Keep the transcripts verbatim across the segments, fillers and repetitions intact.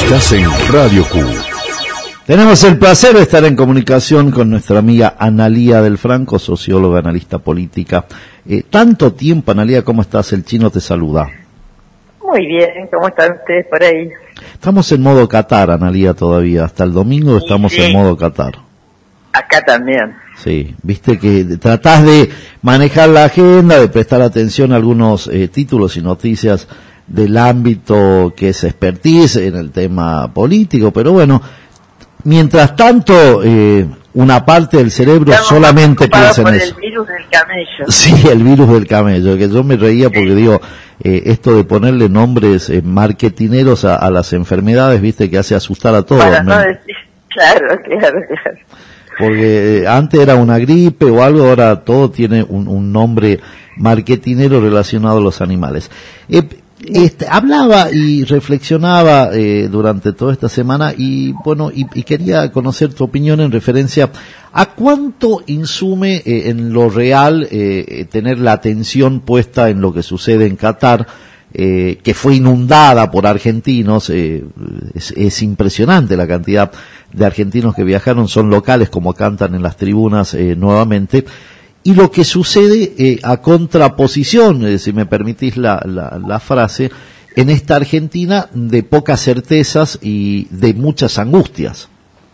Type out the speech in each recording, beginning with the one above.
Estás en Radio Q. Tenemos el placer de estar en comunicación con nuestra amiga Analía del Franco, socióloga, analista política. Eh, tanto tiempo, Analía, ¿cómo estás? El Chino te saluda. Muy bien, ¿cómo están ustedes por ahí? Estamos en modo Qatar, Analía, todavía. Hasta el domingo estamos sí. en modo Qatar. Acá también. Sí, viste que tratás de manejar la agenda, de prestar atención a algunos eh, títulos y noticias del ámbito que es expertise en el tema político, pero bueno, mientras tanto, eh, una parte del cerebro Estamos solamente piensa en por eso. El virus del camello. Sí, el virus del camello, que yo me reía porque digo, eh, esto de ponerle nombres eh, marketineros a, a las enfermedades, viste, que hace asustar a todos. Para no ¿no? decir, claro, claro, claro. Porque eh, antes era una gripe o algo, ahora todo tiene un, un nombre marketinero relacionado a los animales. Eh, Este, hablaba y reflexionaba eh, durante toda esta semana y bueno y, y quería conocer tu opinión en referencia a cuánto insume eh, en lo real eh, tener la atención puesta en lo que sucede en Qatar, eh, que fue inundada por argentinos. eh, es, es impresionante la cantidad de argentinos que viajaron, son locales como cantan en las tribunas eh, nuevamente. Y lo que sucede eh, a contraposición, eh, si me permitís la, la, la frase, en esta Argentina de pocas certezas y de muchas angustias.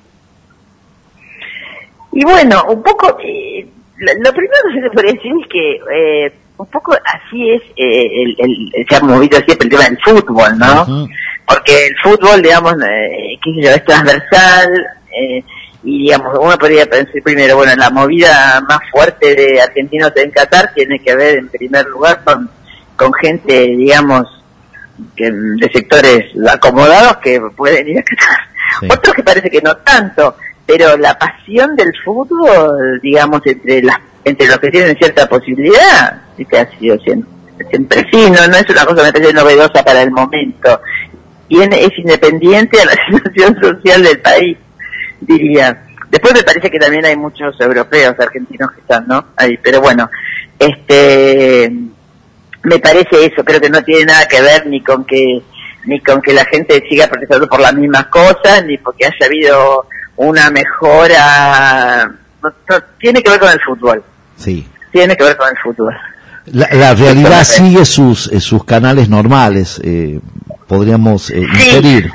Y bueno, un poco, eh, lo, lo primero que se podría decir es que eh, un poco así es, eh, el, el, se ha movido siempre el tema del fútbol, ¿no? Uh-huh. Porque el fútbol, digamos, eh, qué sé yo, es transversal, eh, y digamos, uno podría pensar primero, bueno, la movida más fuerte de argentinos en Qatar tiene que ver en primer lugar con, con gente, digamos, que, de sectores acomodados que pueden ir a Qatar. Sí. Otros que parece que no tanto, pero la pasión del fútbol, digamos, entre las entre los que tienen cierta posibilidad, sí que ha sido siempre, siempre sí, no, no es una cosa me parece novedosa para el momento, y es independiente a la situación social del país, diría. Después me parece que también hay muchos europeos, argentinos que están, ¿no? Ahí, pero bueno, este, me parece eso, creo que no tiene nada que ver ni con que, ni con que la gente siga protestando por las mismas cosas, ni porque haya habido una mejora, no, no, tiene que ver con el fútbol. Sí. Tiene que ver con el fútbol. La, la realidad sigue sus, eh, sus canales normales, eh, podríamos eh, sí. inferir.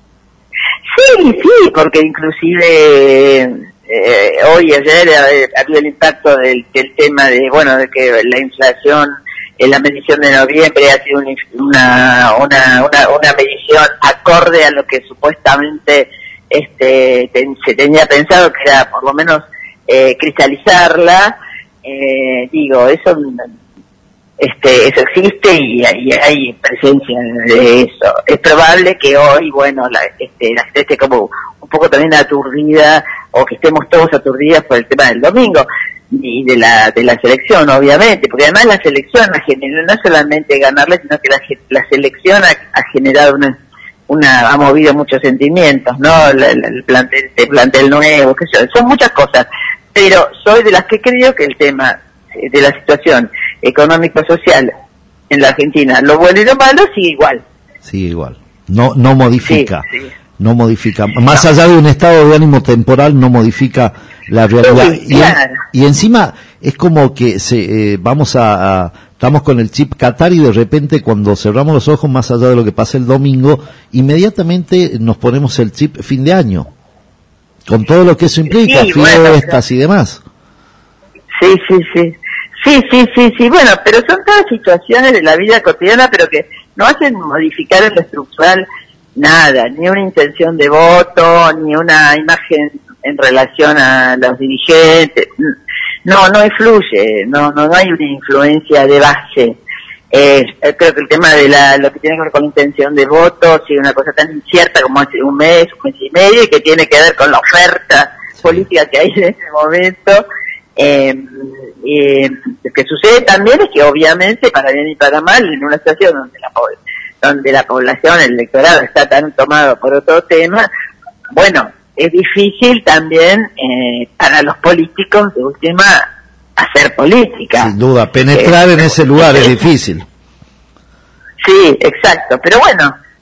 Sí, sí, porque inclusive eh, hoy y ayer ha habido el impacto del, del tema de, bueno, de que la inflación en la medición de noviembre ha sido una, una, una, una medición acorde a lo que supuestamente este ten, se tenía pensado, que era por lo menos eh, cristalizarla. Eh, digo, eso este eso existe y, y hay presencia de eso. Es probable que hoy, bueno, la, este, la gente esté como un poco también aturdida, o que estemos todos aturdidos por el tema del domingo y de la de la selección, obviamente, porque además la selección ha generado, no solamente ganarle, sino que la, la selección ha, ha generado una, una ha movido muchos sentimientos, ¿no? La, la, el plantel, el plantel nuevo, qué sé yo, son muchas cosas, pero soy de las que creo que el tema de la situación económico-social en la Argentina, lo bueno y lo malo, sigue igual. Sigue igual. No no modifica. Sí, sí. No modifica. Más no. allá de un estado de ánimo temporal, no modifica la realidad. Sí, y, claro. en, y encima es como que se eh, vamos a, a... Estamos con el chip Qatar y de repente cuando cerramos los ojos, más allá de lo que pasa el domingo, inmediatamente nos ponemos el chip fin de año. Con todo lo que eso implica, sí, fiestas bueno, y demás. Sí, sí, sí. Sí, sí, sí, sí, bueno, pero son todas situaciones de la vida cotidiana, pero que no hacen modificar en lo estructural nada, ni una intención de voto, ni una imagen en relación a los dirigentes. No, no influye, no, no, no hay una influencia de base. Eh, creo que el tema de la, lo que tiene que ver con la intención de voto, si una cosa tan incierta como hace un mes, un mes y medio, y que tiene que ver con la oferta política que hay en ese momento. Eh, eh, lo que sucede también es que obviamente, para bien y para mal, en una situación donde la, donde la población, el electorado está tan tomado por otro tema, bueno, es difícil también eh, para los políticos de última hacer política. Sin duda, penetrar eh, en ese lugar es difícil. Sí, exacto, pero bueno,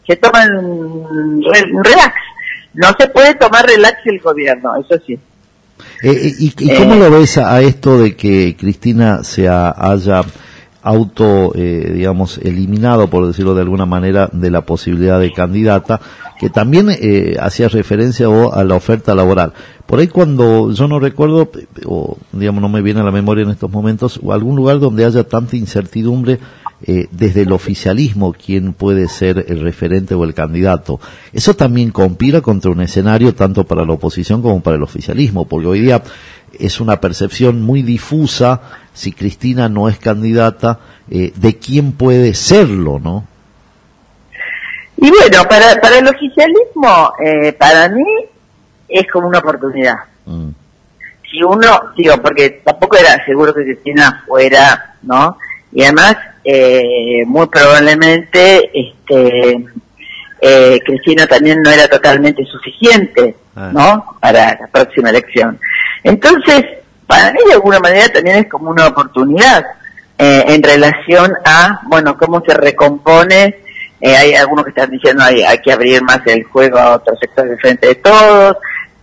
se toman un relax. No se puede tomar relax el gobierno, eso sí. Eh, ¿Y, y cómo eh, lo ves a, a esto de que Cristina se ha, haya auto, eh, digamos, eliminado, por decirlo de alguna manera, de la posibilidad de candidata, que también eh, hacía referencia o a la oferta laboral? Por ahí cuando, yo no recuerdo, o digamos no me viene a la memoria en estos momentos, o algún lugar donde haya tanta incertidumbre eh, desde el oficialismo quién puede ser el referente o el candidato. Eso también conspira contra un escenario tanto para la oposición como para el oficialismo, porque hoy día es una percepción muy difusa, si Cristina no es candidata, eh, de quién puede serlo, ¿no? Y bueno, para, para el oficialismo, eh, para mí, es como una oportunidad. Mm. Si uno, digo, porque tampoco era seguro que Cristina fuera, ¿no? Y además, eh, muy probablemente, este, eh, Cristina también no era totalmente suficiente, ah. ¿no? Para la próxima elección. Entonces, para mí de alguna manera también es como una oportunidad eh, en relación a, bueno, cómo se recompone. Eh, hay algunos que están diciendo hay, hay que abrir más el juego a otros sectores de frente de todos.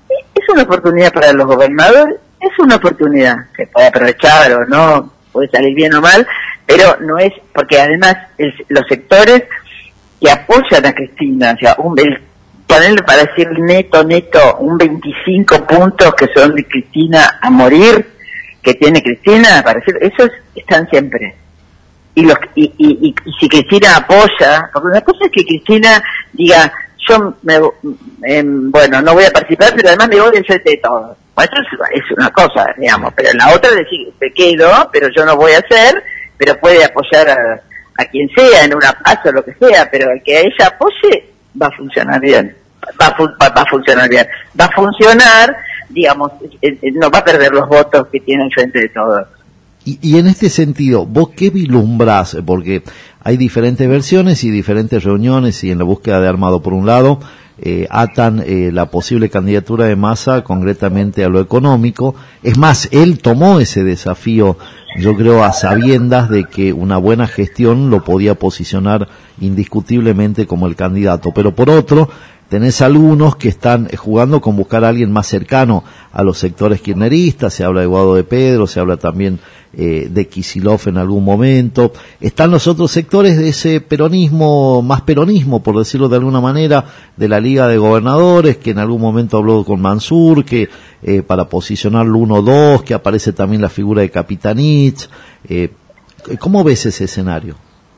Es una oportunidad para los gobernadores, es una oportunidad que puede aprovechar o no, puede salir bien o mal, pero no es, porque además el, los sectores que apoyan a Cristina, o sea, un, el, ponerle para decir neto, neto, un veinticinco puntos que son de Cristina a morir, que tiene Cristina, para decir, esos están siempre. Y, los, y, y, y, y si Cristina apoya, porque una cosa es que Cristina diga, yo, me, eh, bueno, no voy a participar, pero además me voy del frente de todo. Bueno, eso es, es una cosa, digamos, pero la otra es decir, me quedo, pero yo no voy a hacer, pero puede apoyar a, a quien sea, en una paz o lo que sea, pero el que ella apoye va a funcionar bien, va a, va, va a funcionar bien, va a funcionar, digamos, eh, eh, no va a perder los votos que tiene el frente de todos. Y, y en este sentido, ¿vos qué vislumbrás? Porque hay diferentes versiones y diferentes reuniones, y en la búsqueda de armado por un lado, eh, atan eh, la posible candidatura de Massa concretamente a lo económico. Es más, él tomó ese desafío, yo creo, a sabiendas de que una buena gestión lo podía posicionar indiscutiblemente como el candidato. Pero por otro, tenés algunos que están jugando con buscar a alguien más cercano a los sectores kirchneristas, se habla de Guado de Pedro, se habla también eh, de Kicillof en algún momento. Están los otros sectores de ese peronismo, más peronismo, por decirlo de alguna manera, de la Liga de Gobernadores, que en algún momento habló con Mansur, que eh, para posicionarlo uno dos, que aparece también la figura de Capitanich. Eh, ¿Cómo ves ese escenario?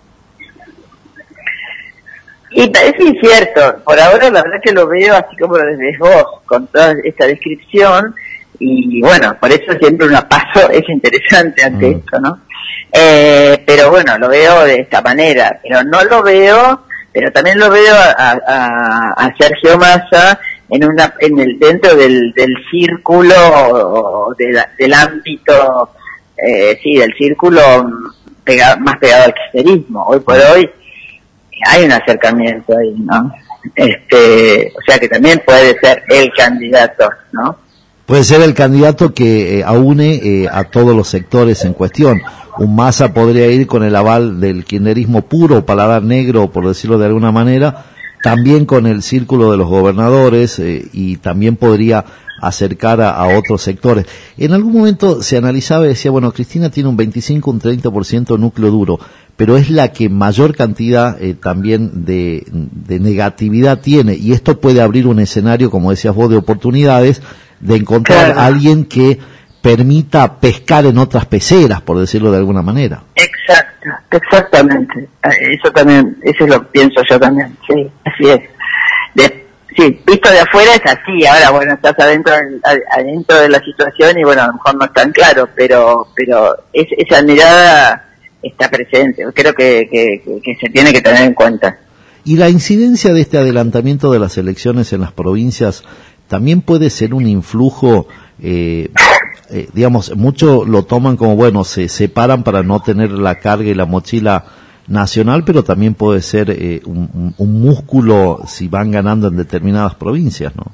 Y es incierto, por ahora la verdad que lo veo así como lo desde vos, con toda esta descripción, y bueno, por eso siempre un paso es interesante ante mm. esto, ¿no? Eh, pero bueno, lo veo de esta manera, pero no lo veo, pero también lo veo a, a, a Sergio Massa en una en el dentro del, del círculo, de la, del ámbito, eh, sí, del círculo pega, más pegado al kirchnerismo. Hoy por hoy hay un acercamiento ahí, ¿no? Este, o sea que también puede ser el candidato, ¿no? Puede ser el candidato que eh, aúne eh, a todos los sectores en cuestión. Un Massa podría ir con el aval del kirchnerismo puro, paladar negro, por decirlo de alguna manera, también con el círculo de los gobernadores, eh, y también podría acercar a, a otros sectores. En algún momento se analizaba y decía, bueno, Cristina tiene un veinticinco, un treinta por ciento núcleo duro, pero es la que mayor cantidad eh, también de, de negatividad tiene, y esto puede abrir un escenario, como decías vos, de oportunidades, de encontrar claro. a alguien que permita pescar en otras peceras, por decirlo de alguna manera. Exacto, exactamente. Eso también, eso lo pienso yo también, sí, así es. De, sí, visto de afuera es así, ahora bueno, estás adentro, adentro de la situación y bueno, a lo mejor no es tan claro, pero, pero es, esa mirada está presente, creo que, que, que se tiene que tener en cuenta. ¿Y la incidencia de este adelantamiento de las elecciones en las provincias también puede ser un influjo, eh, eh, digamos, muchos lo toman como, bueno, se separan para no tener la carga y la mochila nacional, pero también puede ser eh, un, un músculo si van ganando en determinadas provincias, ¿no?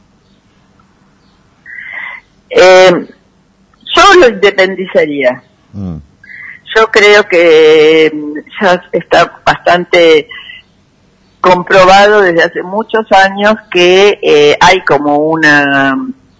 Eh, yo lo independizaría. Mm. Yo creo que ya está bastante comprobado desde hace muchos años que eh, hay como una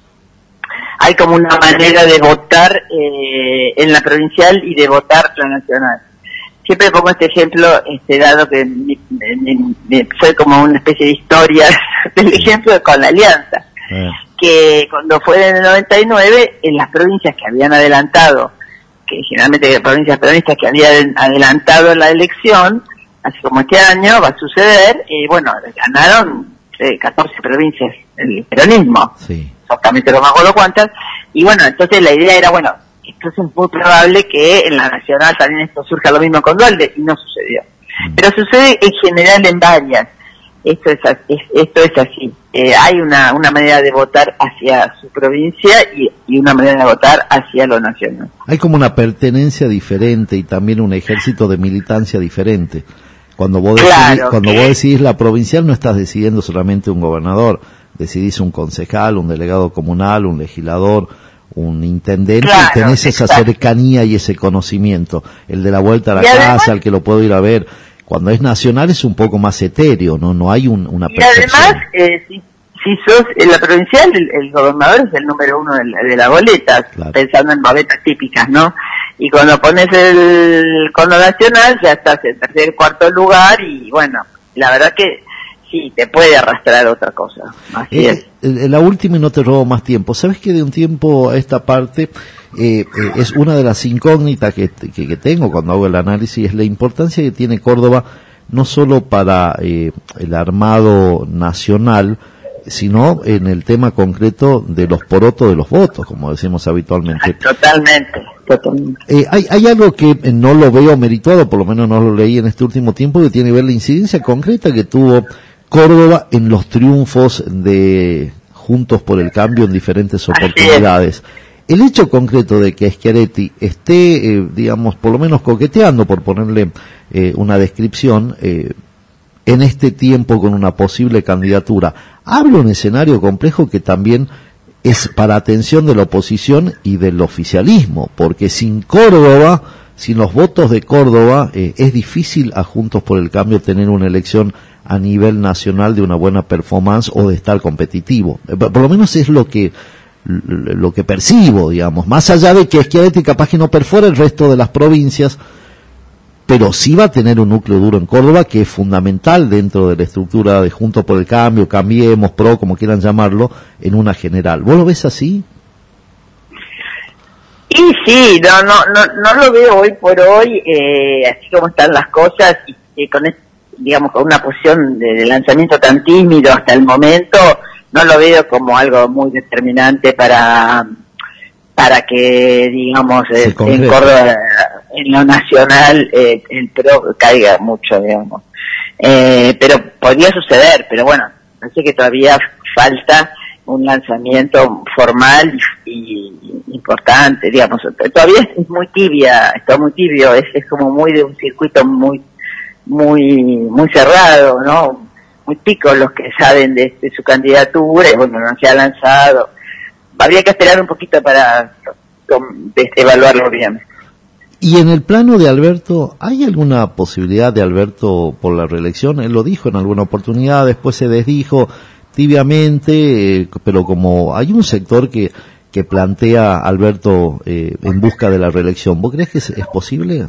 hay como una manera de votar eh, en la provincial y de votar la nacional. Siempre pongo este ejemplo, este dado que me, me, me, fue como una especie de historia del ejemplo con la Alianza, eh. que cuando fue en el noventa y nueve, en las provincias que habían adelantado, que generalmente provincias peronistas que habían adelantado la elección, así como este año va a suceder, y eh, bueno, ganaron eh, catorce provincias el peronismo, sí. Exactamente no me acuerdo cuántas, y bueno, entonces la idea era, bueno, entonces es muy probable que en la nacional también esto surja lo mismo con Duhalde, y no sucedió. Mm. Pero sucede en general en varias, esto es, es, esto es así, eh, hay una, una manera de votar hacia su provincia y, y una manera de votar hacia lo nacional. Hay como una pertenencia diferente y también un ejército de militancia diferente. Cuando vos decidís, claro, cuando que... vos decidís la provincial no estás decidiendo solamente un gobernador, decidís un concejal, un delegado comunal, un legislador, un intendente, claro, y tenés esa exacto. cercanía y ese conocimiento. El de la vuelta a la y casa, además, al que lo puedo ir a ver. Cuando es nacional es un poco más etéreo, no no hay un, una percepción. Y además, eh, si, si sos en la provincial, el, el gobernador es el número uno de la, de la boleta, claro. pensando en boletas típicas, ¿no? Y cuando pones el cono nacional ya estás en tercer, cuarto lugar y bueno, la verdad que sí, te puede arrastrar otra cosa. Así eh, es. La última y no te robo más tiempo. ¿Sabes que de un tiempo a esta parte eh, eh, es una de las incógnitas que, que, que tengo cuando hago el análisis, es la importancia que tiene Córdoba no solo para eh, el armado nacional, sino en el tema concreto de los porotos de los votos, como decimos habitualmente. Totalmente, totalmente. Eh, hay, hay algo que no lo veo merituado, por lo menos no lo leí en este último tiempo, que tiene que ver la incidencia concreta que tuvo Córdoba en los triunfos de Juntos por el Cambio en diferentes oportunidades. El hecho concreto de que Schiaretti esté, eh, digamos, por lo menos coqueteando, por ponerle eh, una descripción, eh, en este tiempo con una posible candidatura, habla un escenario complejo que también es para atención de la oposición y del oficialismo, porque sin Córdoba, sin los votos de Córdoba, eh, es difícil a Juntos por el Cambio tener una elección a nivel nacional de una buena performance o de estar competitivo. Por lo menos es lo que lo que percibo, digamos, más allá de que Schiaretti capaz que no perfora el resto de las provincias, pero sí va a tener un núcleo duro en Córdoba que es fundamental dentro de la estructura de Juntos por el Cambio, Cambiemos, PRO, como quieran llamarlo, en una general. ¿Vos lo ves así? Y sí, no, no, no, no lo veo hoy por hoy, eh, así como están las cosas, y, y con este, digamos, con una posición de, de lanzamiento tan tímido hasta el momento, no lo veo como algo muy determinante para para que, digamos, eh, en Córdoba, en lo nacional, eh, el PRO caiga mucho, digamos. Eh, pero podría suceder, pero bueno, parece que todavía falta un lanzamiento formal y, y importante, digamos. Todavía es muy tibia, está muy tibio, es, es como muy de un circuito muy muy muy cerrado, ¿no? Muy picos los que saben de, de su candidatura, y bueno, no se ha lanzado. Habría que esperar un poquito para de, evaluarlo bien. Y en el plano de Alberto, ¿hay alguna posibilidad de Alberto por la reelección? Él lo dijo en alguna oportunidad, después se desdijo tibiamente, eh, pero como hay un sector que que plantea Alberto eh, en busca de la reelección, ¿vos crees que es, es posible?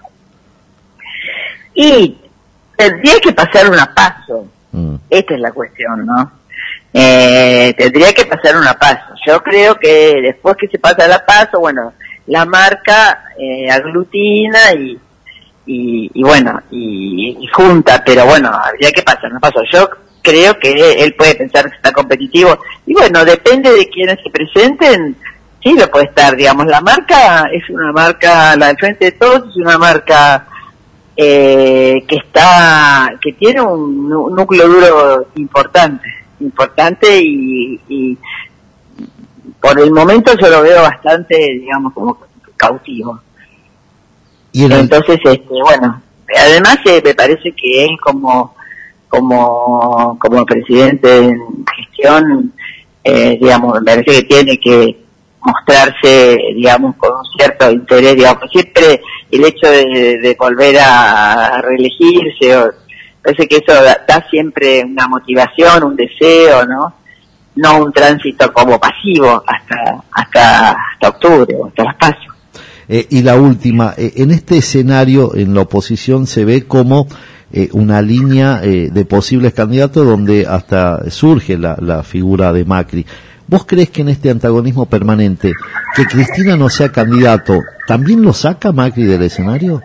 Y tendría que pasar una paso. Mm. Esta es la cuestión, ¿no? Eh, tendría que pasar una paso. Yo creo que después que se pasa la paso, bueno, la marca eh, aglutina y, y, y bueno, y, y junta, pero bueno, habría que pasar una paso. Yo creo que él puede pensar que está competitivo y bueno, depende de quienes se presenten, sí lo puede estar, digamos. La marca es una marca, la del Frente de Todos es una marca eh, que está, que tiene un, un núcleo duro importante, importante y, y por el momento yo lo veo bastante, digamos, como cautivo. ¿Y el... Entonces, este, bueno, además eh, me parece que él como como como presidente en gestión, eh, digamos, me parece que tiene que mostrarse, digamos, con un cierto interés, digamos, siempre el hecho de, de volver a reelegirse o, Parece que eso da, da siempre una motivación, un deseo, ¿no? No un tránsito como pasivo hasta hasta hasta octubre o hasta las PASO. Eh, y la última, eh, en este escenario, en la oposición se ve como eh, una línea eh, de posibles candidatos donde hasta surge la, la figura de Macri. ¿Vos crees que en este antagonismo permanente, que Cristina no sea candidato, también lo saca Macri del escenario?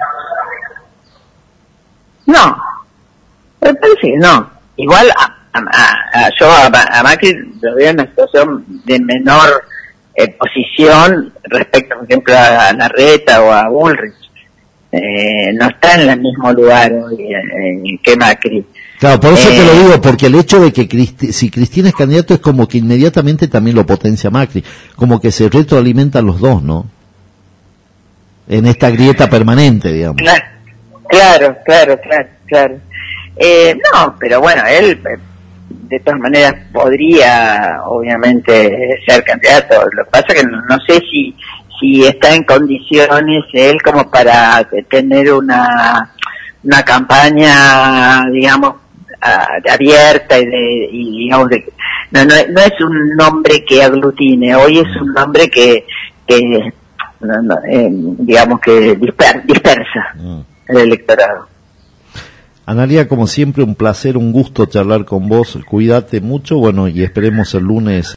No, me parece que no. Igual a, a, a, yo a, a Macri lo veo en una situación de menor eh, posición respecto, por ejemplo, a Larreta o a Bullrich. Eh, no está en el mismo lugar hoy eh, que Macri. Claro, por eso eh, te lo digo, porque el hecho de que Cristi, si Cristina es candidato es como que inmediatamente también lo potencia Macri, como que se retroalimentan los dos, ¿no? En esta grieta permanente, digamos. Claro, claro, claro, claro. claro. Eh, no, pero bueno, él de todas maneras podría, obviamente, ser candidato. Lo que pasa es que no, no sé si si está en condiciones él como para tener una una campaña, digamos, uh, abierta y de y digamos de, no, no no es un nombre que aglutine. Hoy es un nombre que que no, no, eh, digamos que disper, dispersa mm. el electorado. Analía, como siempre, un placer, un gusto charlar con vos. Cuídate mucho, bueno, y esperemos el lunes